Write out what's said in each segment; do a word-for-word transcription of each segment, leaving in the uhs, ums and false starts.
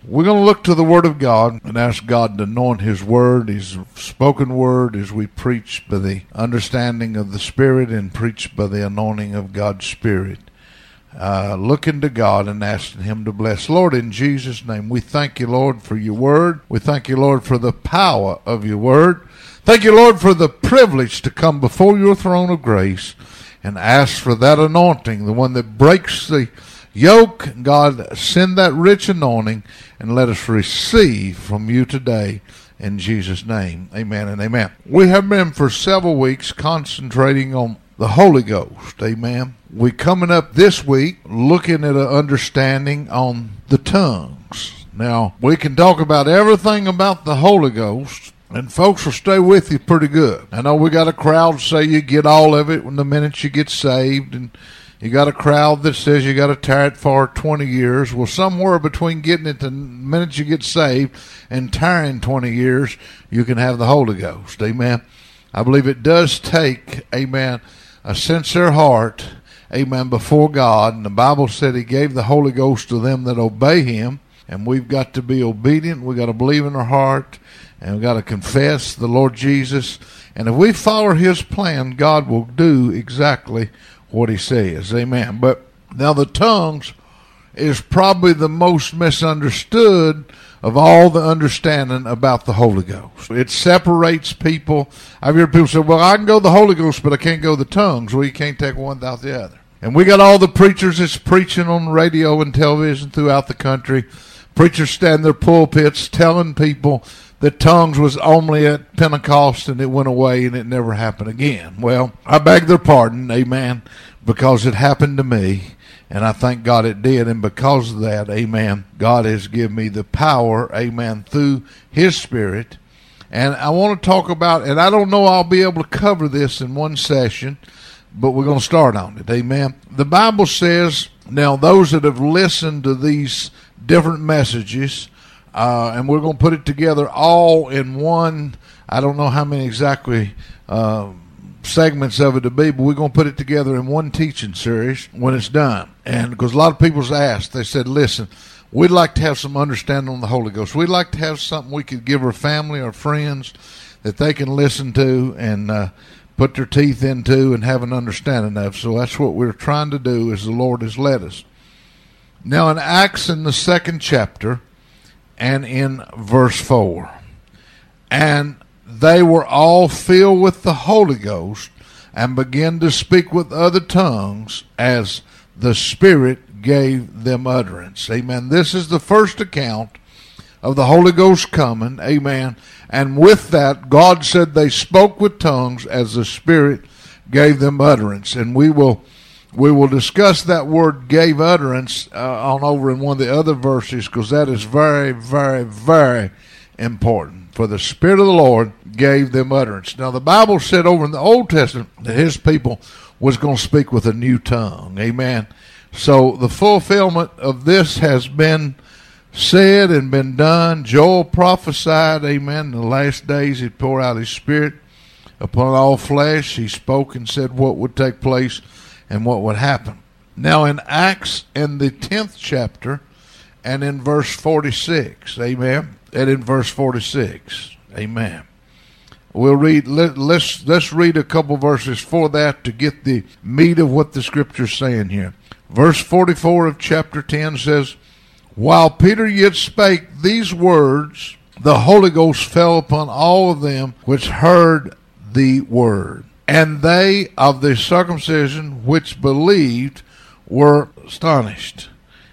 We're going to look to the Word of God and ask God to anoint His Word, His spoken Word, as we preach by the understanding of the Spirit and preach by the anointing of God's Spirit. Uh, looking to God and asking Him to bless. Lord, in Jesus' name, we thank you, Lord, for your Word. We thank you, Lord, for the power of your Word. Thank you, Lord, for the privilege to come before your throne of grace and ask for that anointing, the one that breaks the yoke. God, send that rich anointing and let us receive from you today in Jesus' name. Amen and amen. We have been for several weeks concentrating on the Holy Ghost. Amen. We're coming up this week looking at an understanding on the tongues. Now, we can talk about everything about the Holy Ghost, and folks will stay with you pretty good. I know we got a crowd say you get all of it when the minute you get saved, and you got a crowd that says you got to tire it for twenty years. Well, somewhere between getting it the minute you get saved and tiring twenty years, you can have the Holy Ghost. Amen. I believe it does take, amen, a sincere heart, amen, before God. And the Bible said He gave the Holy Ghost to them that obey Him. And we've got to be obedient. We've got to believe in our heart. And we've got to confess the Lord Jesus. And if we follow His plan, God will do exactly what He says. Amen. But now the tongues is probably the most misunderstood of all the understanding about the Holy Ghost. It separates people. I've heard people say, well, I can go the Holy Ghost, but I can't go the tongues. Well, you can't take one without the other. And we got all the preachers that's preaching on radio and television throughout the country. Preachers stand in their pulpits telling people that tongues was only at Pentecost and it went away and it never happened again. Well, I beg their pardon, amen, because it happened to me. And I thank God it did. And because of that, amen, God has given me the power, amen, through His Spirit. And I want to talk about, and I don't know I'll be able to cover this in one session, but we're going to start on it, amen. The Bible says, now those that have listened to these different messages, uh, and we're going to put it together all in one, I don't know how many exactly uh segments of it to be, but we're going to put it together in one teaching series when it's done. And because a lot of people's asked, they said, listen, we'd like to have some understanding on the Holy Ghost. We'd like to have something we could give our family, our friends, that they can listen to and uh, put their teeth into and have an understanding of. So that's what we're trying to do as the Lord has led us. Now in Acts in the second chapter and in verse four, and they were all filled with the Holy Ghost and began to speak with other tongues as the Spirit gave them utterance. Amen. This is the first account of the Holy Ghost coming. Amen. And with that, God said they spoke with tongues as the Spirit gave them utterance. And we will we will discuss that word gave utterance uh, on over in one of the other verses, because that is very, very, very important. For the Spirit of the Lord gave them utterance. Now the Bible said over in the Old Testament that His people was going to speak with a new tongue. Amen. So the fulfillment of this has been said and been done. Joel prophesied, amen, in the last days He'd pour out His Spirit upon all flesh. He spoke and said what would take place and what would happen. Now in Acts in the tenth chapter and in verse forty-six, amen, and in verse forty-six, amen. We'll read, let, let's, let's read a couple verses for that to get the meat of what the Scripture's saying here. Verse forty-four of chapter ten says, while Peter yet spake these words, the Holy Ghost fell upon all of them which heard the word. And they of the circumcision which believed were astonished,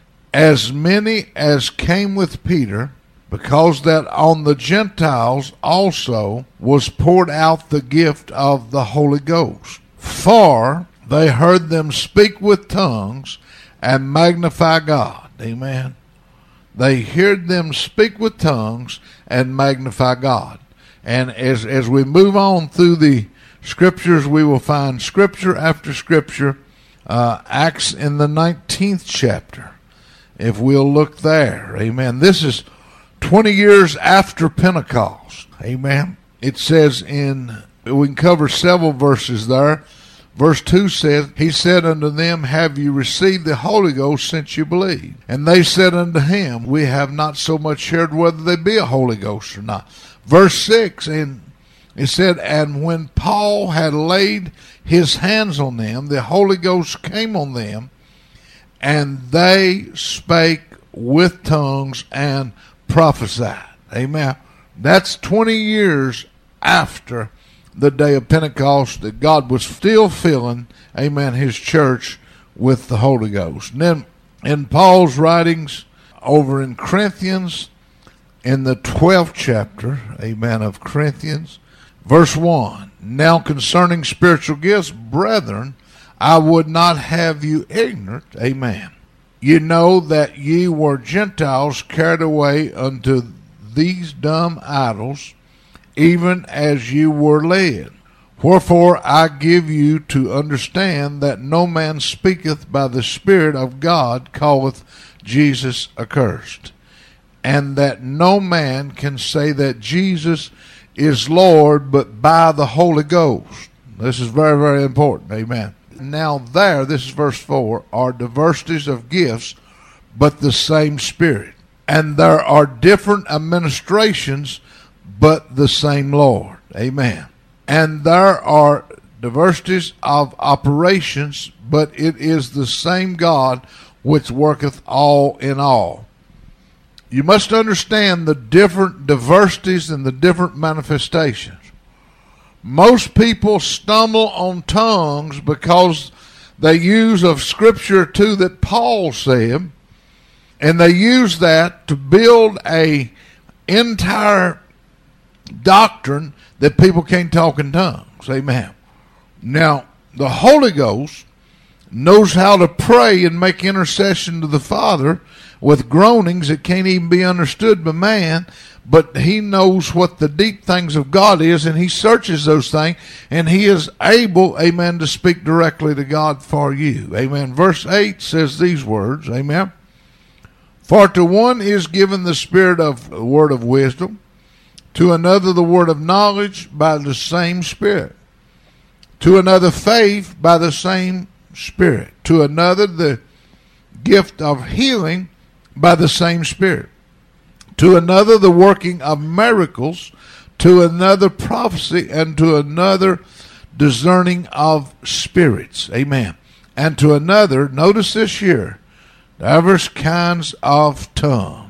as many as came with Peter, because that on the Gentiles also was poured out the gift of the Holy Ghost. For they heard them speak with tongues and magnify God. Amen. They heard them speak with tongues and magnify God. And as, as we move on through the Scriptures, we will find Scripture after Scripture. Uh, Acts in the nineteenth chapter, if we'll look there. Amen. This is twenty years after Pentecost. Amen. It says in, we can cover several verses there. Verse two says, he said unto them, have you received the Holy Ghost since you believed? And they said unto him, we have not so much heard whether there be a Holy Ghost or not. Verse six, and it said, and when Paul had laid his hands on them, the Holy Ghost came on them, and they spake with tongues and prophesied. Amen. That's twenty years after the day of Pentecost, that God was still filling, amen, his church with the Holy Ghost. And then in Paul's writings over in Corinthians, in the twelfth chapter, amen, of Corinthians, verse one, now concerning spiritual gifts, brethren, I would not have you ignorant, amen. You know that ye were Gentiles carried away unto these dumb idols, even as you were led. Wherefore I give you to understand that no man speaketh by the Spirit of God calleth Jesus accursed, and that no man can say that Jesus is Lord but by the Holy Ghost. This is very, very important. Amen. Now there, this is verse four, are diversities of gifts, but the same Spirit. And there are different administrations, but the same Lord. Amen. And there are diversities of operations, but it is the same God which worketh all in all. You must understand the different diversities and the different manifestations. Most people stumble on tongues because they use of Scripture too that Paul said, and they use that to build a entire doctrine that people can't talk in tongues. Amen. Now, the Holy Ghost knows how to pray and make intercession to the Father with groanings that can't even be understood by man, but he knows what the deep things of God is, and he searches those things, and he is able, amen, to speak directly to God for you. Amen. Verse eight says these words, amen. For to one is given the spirit of the word of wisdom, to another the word of knowledge by the same Spirit, to another faith by the same Spirit, to another the gift of healing by the same Spirit, to another the working of miracles, to another prophecy, and to another discerning of spirits. Amen. And to another, notice this here, diverse kinds of tongues.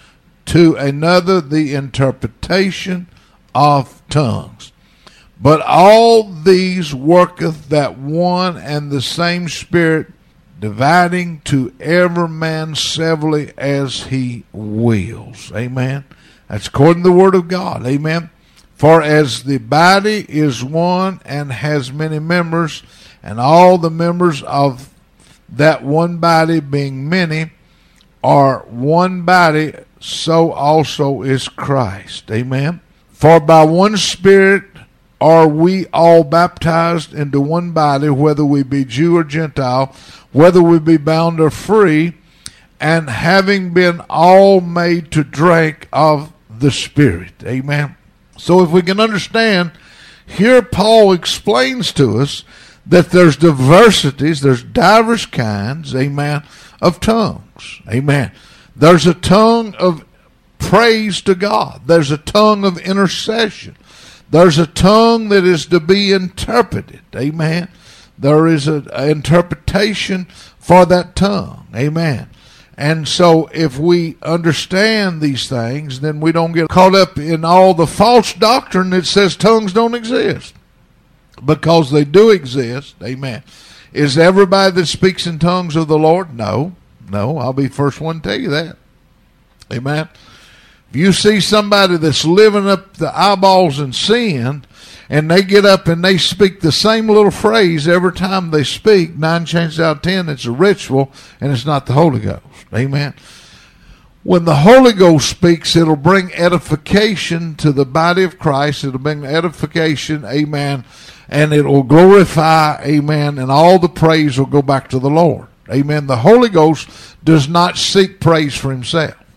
To another the interpretation of tongues. But all these worketh that one and the same Spirit, dividing to every man severally as he wills. Amen. That's according to the Word of God. Amen. For as the body is one and has many members, and all the members of that one body being many are one body, so also is Christ. Amen. For by one Spirit are we all baptized into one body, whether we be Jew or Gentile, whether we be bound or free, and having been all made to drink of the Spirit. Amen. So if we can understand, here Paul explains to us that there's diversities, there's diverse kinds, amen, of tongues. Amen. There's a tongue of praise to God. There's a tongue of intercession. There's a tongue that is to be interpreted. Amen. There is an interpretation for that tongue. Amen. And so if we understand these things, then we don't get caught up in all the false doctrine that says tongues don't exist. Because they do exist. Amen. Is everybody that speaks in tongues of the Lord? No. No. I'll be the first one to tell you that. Amen. If you see somebody that's living up the eyeballs in sin, and they get up and they speak the same little phrase every time they speak, nine chances out of ten, it's a ritual, and it's not the Holy Ghost. Amen. When the Holy Ghost speaks, it'll bring edification to the body of Christ. It'll bring edification, amen, and it will glorify, amen, and all the praise will go back to the Lord. Amen. The Holy Ghost does not seek praise for himself.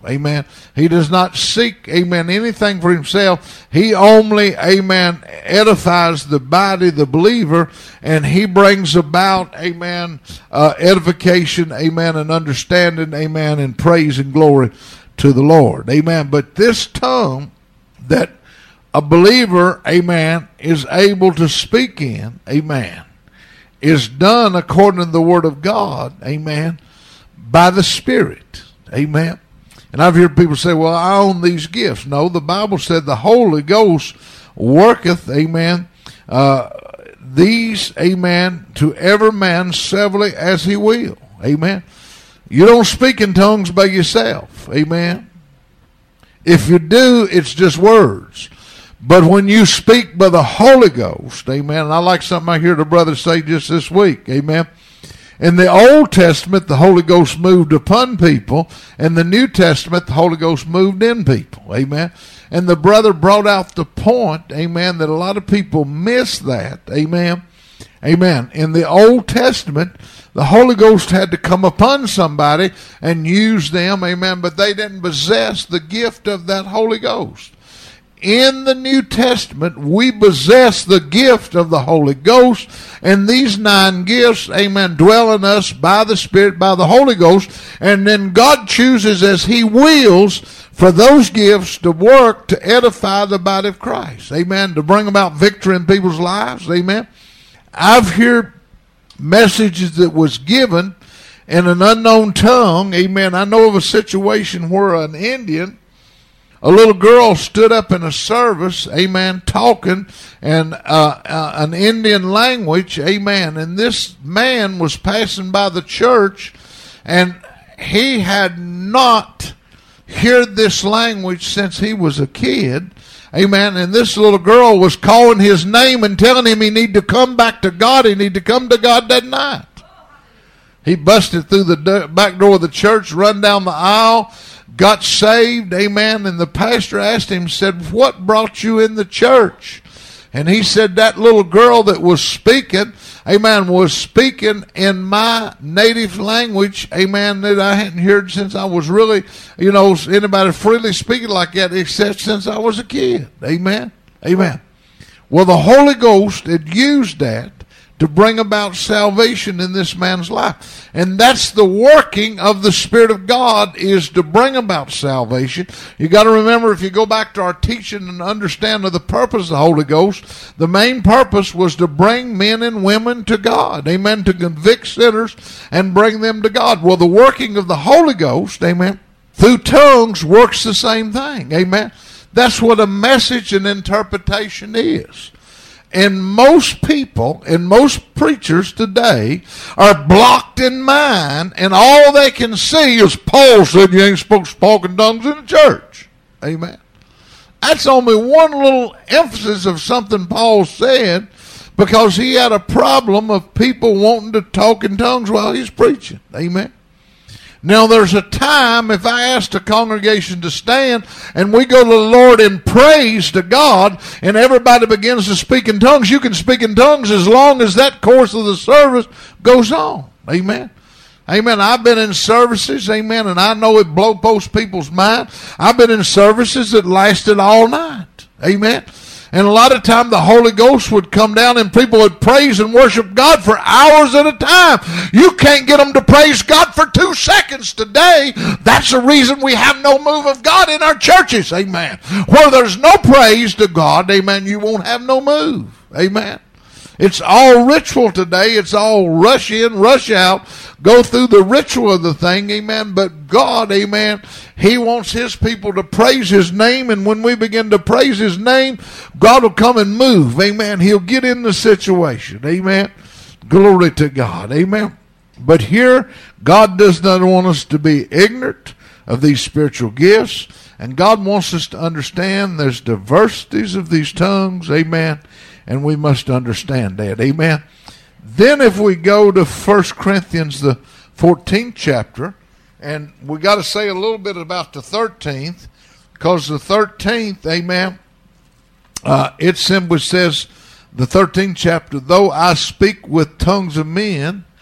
Amen. He does not seek, amen, anything for himself. He only, amen, edifies the body, the believer, and he brings about, amen, uh, edification, amen, and understanding, amen, and praise and glory to the Lord. Amen. But this tongue that a believer, amen, is able to speak in, amen, is done according to the Word of God, amen, by the Spirit. Amen. And I've heard people say, well, I own these gifts. No, the Bible said the Holy Ghost worketh, amen, uh, these, amen, to every man severally as he will. Amen. You don't speak in tongues by yourself. Amen. If you do, it's just words. But when you speak by the Holy Ghost, amen, and I like something I heard a brother say just this week, amen. In the Old Testament, the Holy Ghost moved upon people. In the New Testament, the Holy Ghost moved in people. Amen. And the brother brought out the point, amen, that a lot of people miss that. Amen. Amen. In the Old Testament, the Holy Ghost had to come upon somebody and use them. Amen. But they didn't possess the gift of that Holy Ghost. In the New Testament, we possess the gift of the Holy Ghost, and these nine gifts, amen, dwell in us by the Spirit, by the Holy Ghost, and then God chooses as He wills for those gifts to work to edify the body of Christ, amen, to bring about victory in people's lives, amen. I've heard messages that was given in an unknown tongue, amen. I know of a situation where an Indian, a little girl stood up in a service, amen, talking and uh, uh, an Indian language, amen. And this man was passing by the church, and he had not heard this language since he was a kid, amen. And this little girl was calling his name and telling him he need to come back to God. He need to come to God that night. He busted through the back door of the church, run down the aisle, got saved, amen, and the pastor asked him, said, what brought you in the church? And he said, that little girl that was speaking, amen, was speaking in my native language, amen, that I hadn't heard since I was really, you know, anybody freely speaking like that except since I was a kid, amen, amen. Well, the Holy Ghost had used that to bring about salvation in this man's life. And that's the working of the Spirit of God, is to bring about salvation. You got to remember, if you go back to our teaching and understand of the purpose of the Holy Ghost, the main purpose was to bring men and women to God. Amen. To convict sinners and bring them to God. Well, the working of the Holy Ghost, amen, through tongues works the same thing. Amen. That's what a message and interpretation is. And most people and most preachers today are blocked in mind, and all they can see is Paul said you ain't supposed to talk in tongues in the church. Amen. That's only one little emphasis of something Paul said, because he had a problem of people wanting to talk in tongues while he's preaching. Amen. Now, there's a time, if I ask the congregation to stand and we go to the Lord in praise to God and everybody begins to speak in tongues, you can speak in tongues as long as that course of the service goes on. Amen. Amen. I've been in services, amen, and I know it blows most people's mind. I've been in services that lasted all night. Amen. And a lot of time the Holy Ghost would come down and people would praise and worship God for hours at a time. You can't get them to praise God for two seconds today. That's the reason we have no move of God in our churches. Amen. Where there's no praise to God, amen, you won't have no move. Amen. It's all ritual today. It's all rush in, rush out, go through the ritual of the thing, amen. But God, amen, He wants His people to praise His name, and when we begin to praise His name, God will come and move, amen. He'll get in the situation, amen. Glory to God, amen. But here, God does not want us to be ignorant of these spiritual gifts, and God wants us to understand there's diversities of these tongues, amen. And we must understand that. Amen. Then if we go to First Corinthians, the fourteenth chapter, and we got to say a little bit about the thirteenth, because the thirteenth, amen, uh, it simply says, the thirteenth chapter, though I speak with tongues of men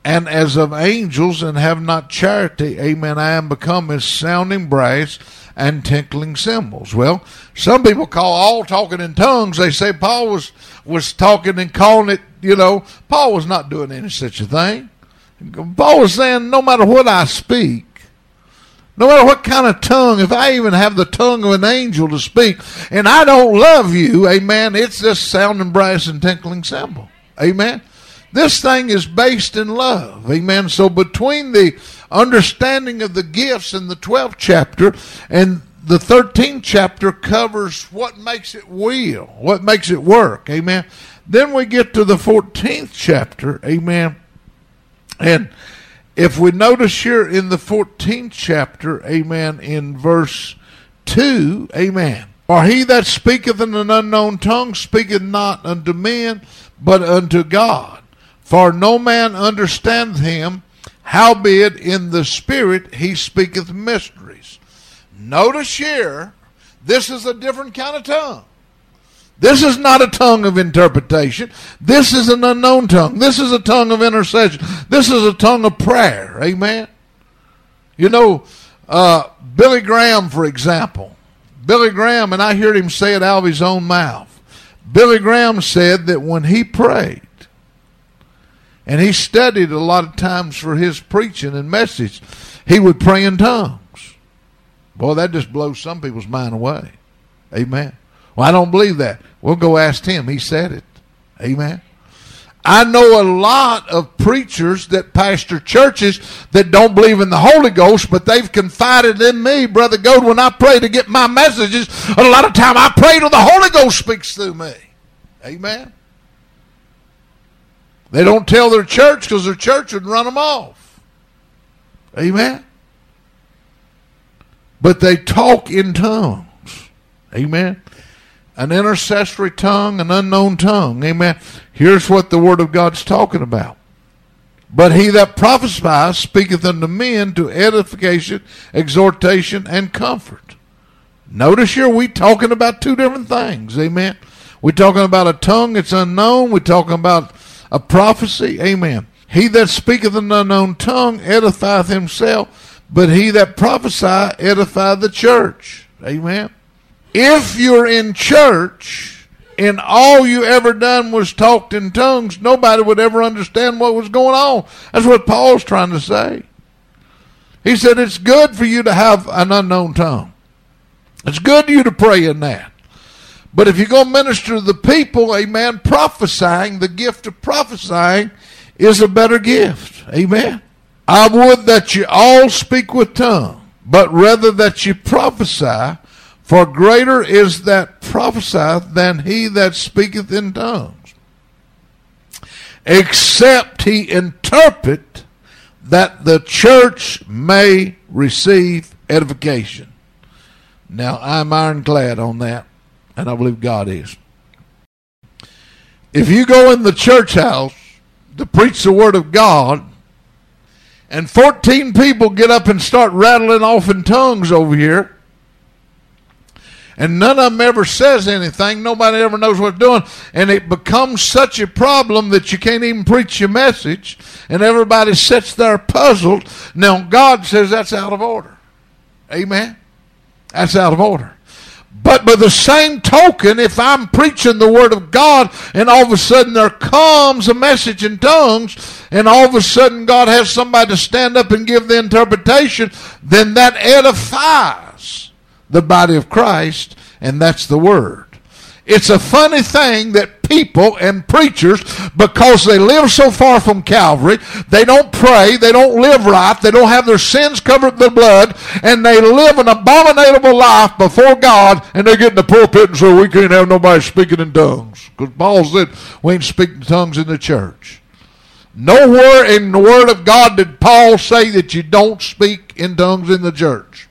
and as of angels, and have not charity, amen, I am become as sounding brass and tinkling cymbals. Well, some people call all talking in tongues. They say Paul was, was talking and calling it, you know, Paul was not doing any such a thing. Paul was saying, no matter what I speak, no matter what kind of tongue, if I even have the tongue of an angel to speak, and I don't love you, amen, it's just sounding brass and tinkling cymbal. Amen. This thing is based in love. Amen. So between the understanding of the gifts in the twelfth chapter and the thirteenth chapter covers what makes it real, what makes it work. Amen. Then we get to the fourteenth chapter. Amen. And if we notice here in the fourteenth chapter, amen, in verse two, amen. For he that speaketh in an unknown tongue speaketh not unto men, but unto God. For no man understandeth him, howbeit in the Spirit he speaketh mysteries. Notice here, this is a different kind of tongue. This is not a tongue of interpretation. This is an unknown tongue. This is a tongue of intercession. This is a tongue of prayer. Amen. You know, uh, Billy Graham, for example. Billy Graham, and I heard him say it out of his own mouth. Billy Graham said that when he prayed, and he studied a lot of times for his preaching and message, he would pray in tongues. Boy, that just blows some people's mind away. Amen. Well, I don't believe that. We'll go ask him. He said it. Amen. I know a lot of preachers that pastor churches that don't believe in the Holy Ghost, but they've confided in me, Brother Gold, when I pray to get my messages, a lot of time I pray till the Holy Ghost speaks through me. Amen. They don't tell their church because their church would run them off. Amen. But they talk in tongues. Amen. An intercessory tongue, an unknown tongue. Amen. Here's what the Word of God's talking about. But he that prophesieth speaketh unto men to edification, exhortation, and comfort. Notice here we talking about two different things. Amen. We're talking about a tongue that's unknown. We're talking about a prophecy. Amen. He that speaketh an unknown tongue edifieth himself, but he that prophesieth edifieth the church. Amen. If you're in church and all you ever done was talked in tongues, nobody would ever understand what was going on. That's what Paul's trying to say. He said it's good for you to have an unknown tongue. It's good for you to pray in that. But if you're going to minister to the people, amen, prophesying, the gift of prophesying is a better gift. Amen. I would that you all speak with tongue, but rather that you prophesy, for greater is that prophesieth than he that speaketh in tongues, except he interpret, that the church may receive edification. Now, I'm ironclad on that, and I believe God is. If you go in the church house to preach the Word of God, and fourteen people get up and start rattling off in tongues over here, and none of them ever says anything, nobody ever knows what they're doing, and it becomes such a problem that you can't even preach your message, and everybody sits there puzzled. Now, God says that's out of order. Amen? That's out of order. But by the same token, if I'm preaching the Word of God and all of a sudden there comes a message in tongues and all of a sudden God has somebody to stand up and give the interpretation, then that edifies the body of Christ, and that's the Word. It's a funny thing that people and preachers, because they live so far from Calvary, they don't pray, they don't live right, they don't have their sins covered with blood, and they live an abominable life before God, and they get in the pulpit and say, we can't have nobody speaking in tongues. Because Paul said, we ain't speaking tongues in the church. Nowhere in the Word of God did Paul say that you don't speak in tongues in the church.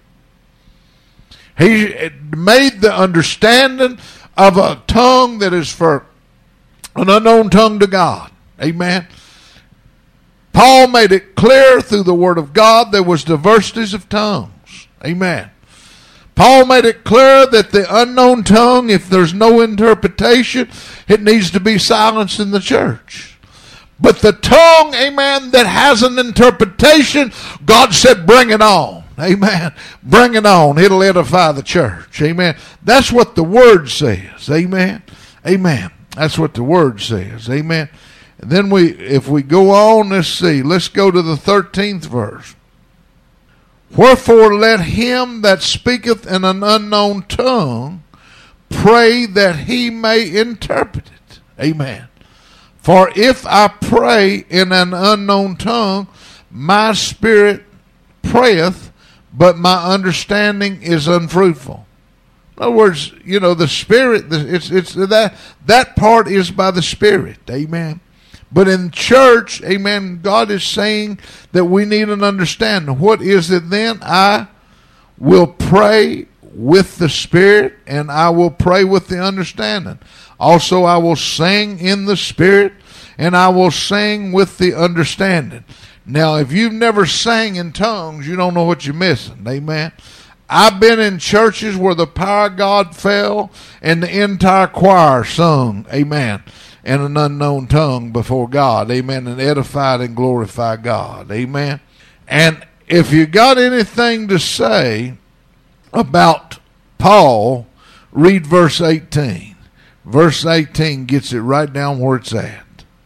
He made the understanding of a tongue that is for an unknown tongue to God. Amen. Paul made it clear through the Word of God there was diversities of tongues. Amen. Paul made it clear that the unknown tongue, if there's no interpretation, it needs to be silenced in the church. But the tongue, amen, that has an interpretation, God said, bring it on. Amen. Bring it on. It'll edify the church. Amen. That's what the word says. Amen. Amen. That's what the word says. Amen. And then we, if we go on, let's see. Let's go to the thirteenth verse. Wherefore let him that speaketh in an unknown tongue pray that he may interpret it. Amen. For if I pray in an unknown tongue, my spirit prayeth, but my understanding is unfruitful. In other words, you know, the spirit, it's it's that that part is by the Spirit. Amen. But in church, amen, God is saying that we need an understanding. What is it then? I will pray with the Spirit, and I will pray with the understanding. Also, I will sing in the Spirit, and I will sing with the understanding. Now, if you've never sang in tongues, you don't know what you're missing. Amen. I've been in churches where the power of God fell, and the entire choir sung, amen, in an unknown tongue before God, amen, and edified and glorified God, amen. And if you got anything to say about Paul, read verse eighteen. Verse eighteen gets it right down where it's at.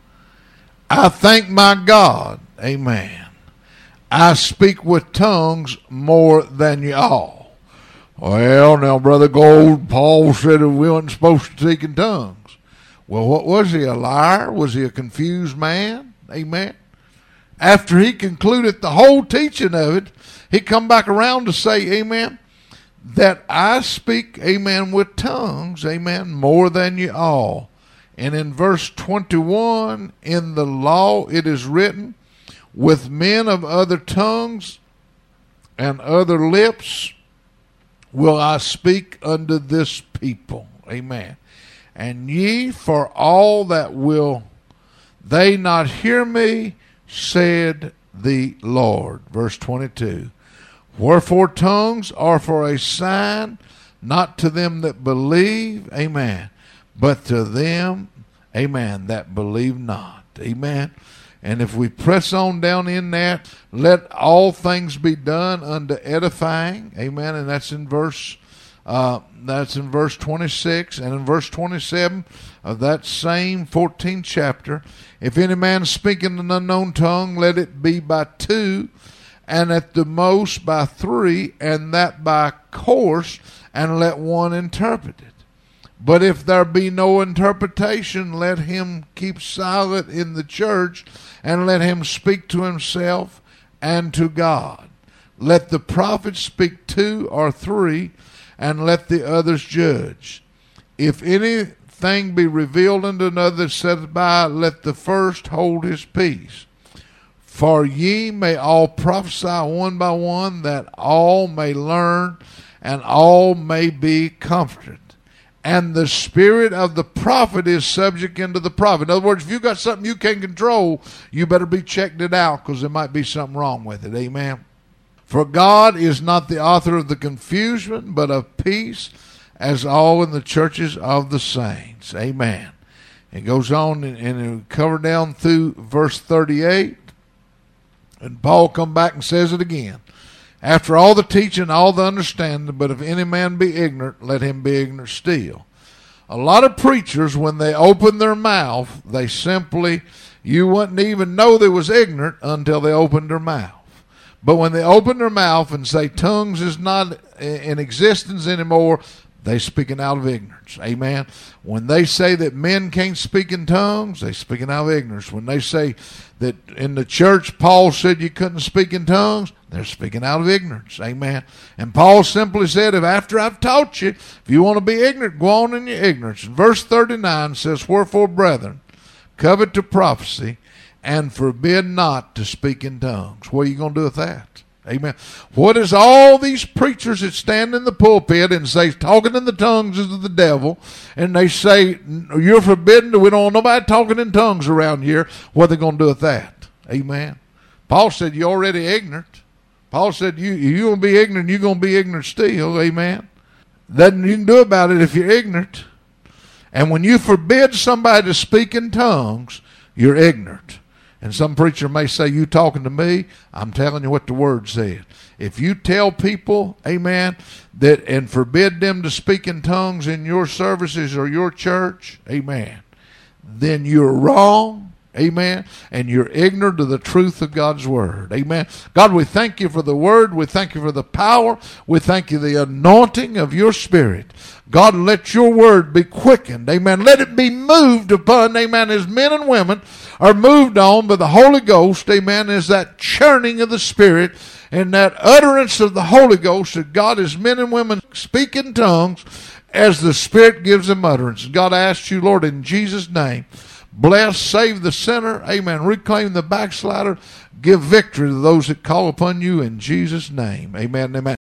I thank my God, amen, I speak with tongues more than you all. Well, now, Brother Gold, Paul said that we weren't supposed to speak in tongues. Well, what was he, a liar? Was he a confused man? Amen. After he concluded the whole teaching of it, he come back around to say, amen, that I speak, amen, with tongues, amen, more than you all. And in verse twenty-one, in the law it is written, with men of other tongues and other lips will I speak unto this people. Amen. And ye, for all that will they not hear me, said the Lord. Verse twenty-two. Wherefore tongues are for a sign, not to them that believe, amen, but to them, amen, that believe not. Amen. And if we press on down in that, let all things be done unto edifying. Amen. And that's in verse uh, that's in verse twenty-six. And in verse twenty-seven of that same fourteenth chapter, if any man speak in an unknown tongue, let it be by two, and at the most by three, and that by course, and let one interpret it. But if there be no interpretation, let him keep silent in the church, and let him speak to himself and to God. Let the prophets speak two or three, and let the others judge. If anything be revealed unto another set by, let the first hold his peace. For ye may all prophesy one by one, that all may learn, and all may be comforted. And the spirit of the prophet is subject unto the prophet. In other words, if you got something you can't control, you better be checking it out, because there might be something wrong with it. Amen. For God is not the author of the confusion, but of peace, as all in the churches of the saints. Amen. It goes on and, and it cover down through verse thirty-eight. And Paul come back and says it again. After all the teaching, all the understanding, but if any man be ignorant, let him be ignorant still. A lot of preachers, when they open their mouth, they simply, you wouldn't even know they was ignorant until they opened their mouth. But when they open their mouth and say tongues is not in existence anymore, they speaking out of ignorance. Amen. When they say that men can't speak in tongues, they speaking out of ignorance. When they say that in the church Paul said you couldn't speak in tongues, they're speaking out of ignorance. Amen. And Paul simply said, if after I've taught you, if you want to be ignorant, go on in your ignorance. And verse thirty-nine says, wherefore, brethren, covet to prophecy, and forbid not to speak in tongues. What are you going to do with that? Amen. What is all these preachers that stand in the pulpit and say talking in the tongues is of the devil, and they say you're forbidden, we don't want nobody talking in tongues around here, what are they going to do with that? Amen. Paul said you're already ignorant. Paul said you, you're going to be ignorant, you're going to be ignorant still. Amen. Nothing you can do about it if you're ignorant. And when you forbid somebody to speak in tongues, you're ignorant. And some preacher may say, you talking to me? I'm telling you what the Word said. If you tell people, amen, that and forbid them to speak in tongues in your services or your church, amen, then you're wrong. Amen. And you're ignorant of the truth of God's Word. Amen. God, we thank you for the Word. We thank you for the power. We thank you for the anointing of your Spirit. God, let your Word be quickened. Amen. Let it be moved upon, amen, as men and women are moved on by the Holy Ghost. Amen. As that churning of the Spirit and that utterance of the Holy Ghost that God, as men and women speak in tongues as the Spirit gives them utterance. God, I ask you, Lord, in Jesus' name, bless, save the sinner, amen, reclaim the backslider, give victory to those that call upon you in Jesus' name, amen, amen.